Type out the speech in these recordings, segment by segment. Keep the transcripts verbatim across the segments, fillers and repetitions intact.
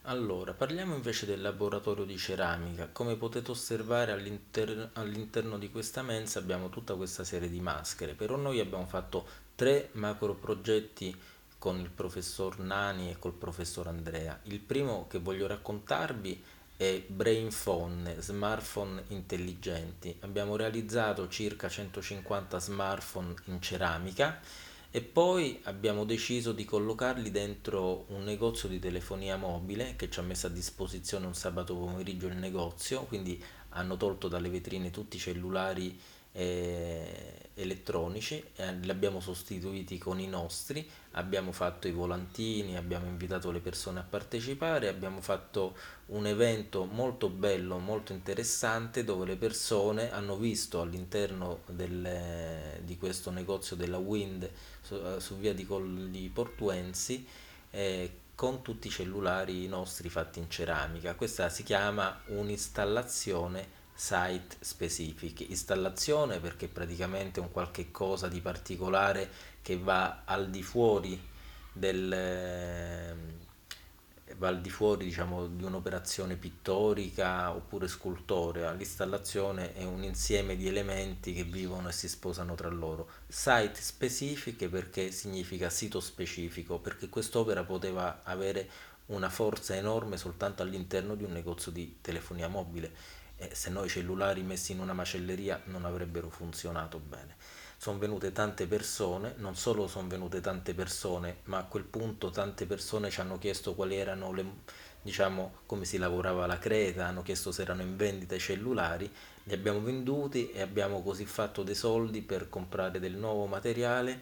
Allora, parliamo invece del laboratorio di ceramica. Come potete osservare all'inter- all'interno di questa mensa abbiamo tutta questa serie di maschere, però noi abbiamo fatto tre macro progetti con il professor Nani e col professor Andrea. Il primo che voglio raccontarvi è Brainphone, smartphone intelligenti. Abbiamo realizzato circa centocinquanta smartphone in ceramica e poi abbiamo deciso di collocarli dentro un negozio di telefonia mobile che ci ha messo a disposizione un sabato pomeriggio il negozio, quindi hanno tolto dalle vetrine tutti i cellulari eh, elettronici e li abbiamo sostituiti con i nostri, abbiamo fatto i volantini, abbiamo invitato le persone a partecipare, abbiamo fatto un evento molto bello, molto interessante dove le persone hanno visto all'interno del- di questo negozio della Wind su, eh, su via di Colli Portuensi eh, con tutti i cellulari nostri fatti in ceramica. Questa si chiama un'installazione site specific. Installazione perché praticamente è un qualche cosa di particolare che va al di fuori del ehm, va al di fuori, diciamo, di un'operazione pittorica oppure scultorea. L'installazione è un insieme di elementi che vivono e si sposano tra loro. Site specifiche perché significa sito specifico, perché quest'opera poteva avere una forza enorme soltanto all'interno di un negozio di telefonia mobile e se no i cellulari messi in una macelleria non avrebbero funzionato bene. Sono venute tante persone, non solo sono venute tante persone, ma a quel punto tante persone ci hanno chiesto quali erano le, diciamo, come si lavorava la creta, hanno chiesto se erano in vendita i cellulari, li abbiamo venduti e abbiamo così fatto dei soldi per comprare del nuovo materiale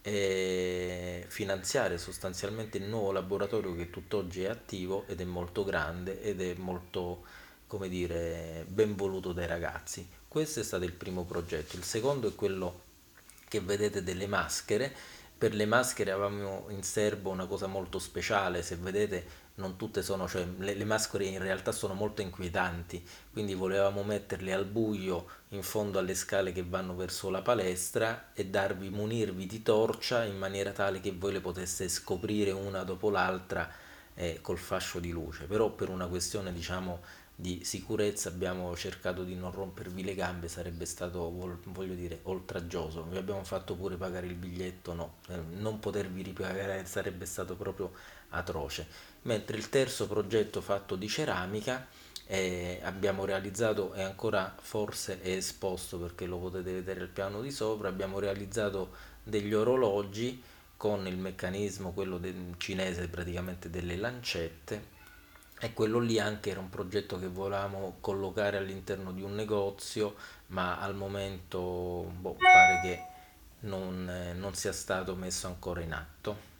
e finanziare sostanzialmente il nuovo laboratorio che tutt'oggi è attivo ed è molto grande ed è molto, come dire, ben voluto dai ragazzi. Questo è stato il primo progetto. Il secondo è quello che vedete delle maschere. Per le maschere avevamo in serbo una cosa molto speciale, se vedete non tutte sono, cioè le, le maschere in realtà sono molto inquietanti, quindi volevamo metterle al buio in fondo alle scale che vanno verso la palestra e darvi, munirvi di torcia in maniera tale che voi le poteste scoprire una dopo l'altra eh, col fascio di luce, però per una questione diciamo di sicurezza abbiamo cercato di non rompervi le gambe, sarebbe stato, vol- voglio dire, oltraggioso. Vi abbiamo fatto pure pagare il biglietto, no, eh, non potervi ripagare sarebbe stato proprio atroce. Mentre il terzo progetto fatto di ceramica eh, abbiamo realizzato e ancora forse è esposto perché lo potete vedere al piano di sopra, abbiamo realizzato degli orologi con il meccanismo, quello del cinese praticamente delle lancette e quello lì anche era un progetto che volevamo collocare all'interno di un negozio, ma al momento boh, pare che non, eh, non sia stato messo ancora in atto.